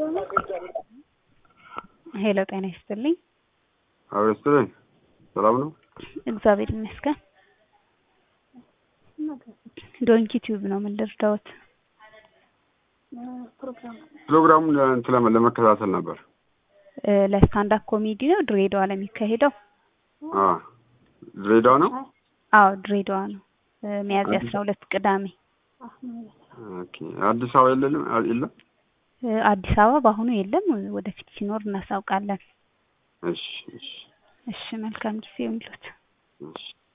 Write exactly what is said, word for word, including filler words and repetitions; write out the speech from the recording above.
ሄሎ ጤና ይስጥልኝ። አዎ ይስጥልኝ። ሰላም ነው? እግዚአብሔር ይመስገን። ዶንኪ ቲዩብ ነው ምን ልርዳዎት? ፕሮግራሙን እንትን ለመከታተል ነበር። ለስታንድ አፕ ኮሜዲ ነው ድሬዳዋ ለሚካሄደው? አዎ ድሬዳዋ ነው? አዎ ድሬዳዋ ነው። ሚያዝያ አስራ ሁለት ቅዳሜ። ኦኬ አዲስ አበባ የለም የለም? አዲስ አበባ በአሁኑ የለም፣ ወደፊት ሲኖር እናሳውቃለን። እሺ እሺ እሺ መልካም ጊዜ ይሁንልዎት። እሺ